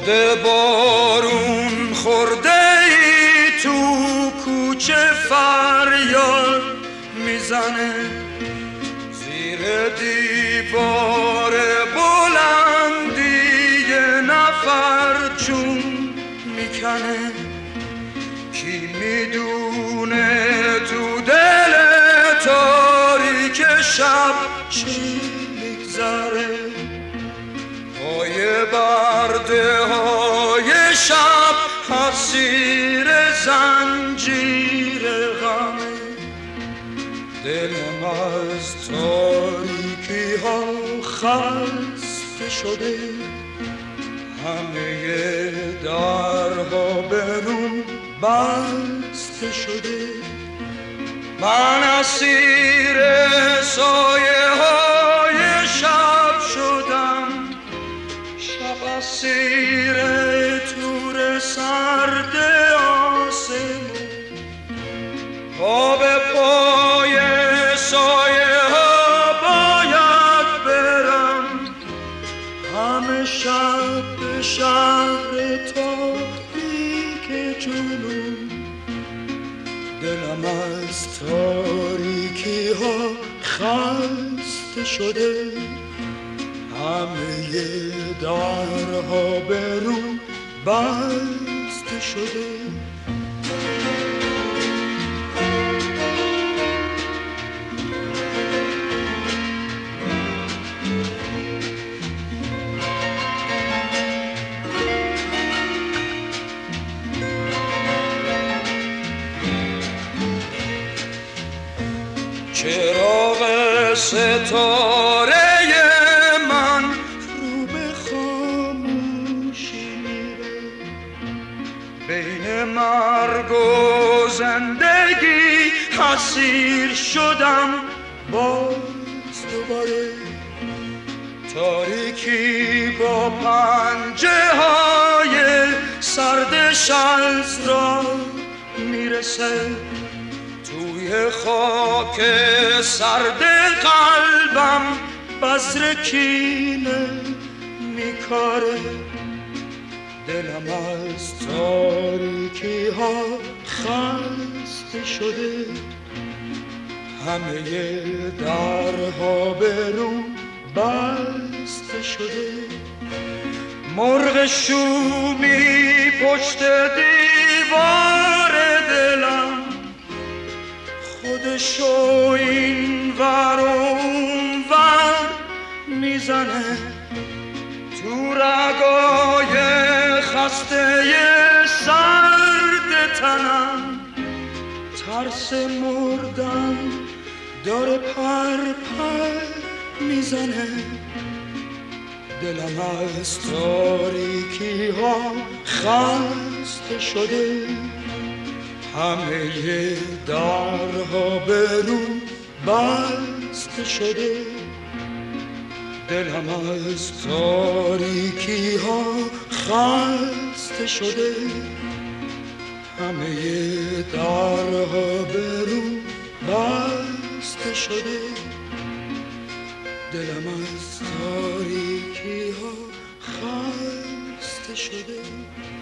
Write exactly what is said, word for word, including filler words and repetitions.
مرغ بارون خورده ای تو کوچه فریاد میزنه، زیر دیوار بلندی یه نفر جون میکنه. کی میدونه تو دل تاریک شب چی میگذره، پای برده های شب اسیر زنجیر غمه. دلم از تاریکی ها خسته شده، همه درها به روم بسته شده. من اسیر سایه های شب شدم، شب اسیر تور سرد آسمون. پا به پای سایه ها باید برم، همه شب به شهر تاریک جنون. دلم از تاریکی ها خسته شده، همه درها به روم بسته شده. چراغ ستاره من رو به خاموشی میره، بین مرگ و زندگی اسیر شدم باز دوباره. تاریکی با پنجه های سردش از راه میرسه، توی خاک سرد قلبم بذر کینه میکاره. دلم از تاریکی ها خسته شده، همه درها به روم بسته شده. مرغ شومی پشت دیوار دلم، خودشو این ور اون ور میزنه. تو رگای خسته سرد تنم ترس مردن داره پر پر میزنه. دلم از تاریکی ها خسته شده، همه درها به روم بسته شده. دلم از تاریکی ها خسته شده، همه درها به روم بسته شده. دلم از تاریکی ها خسته شده.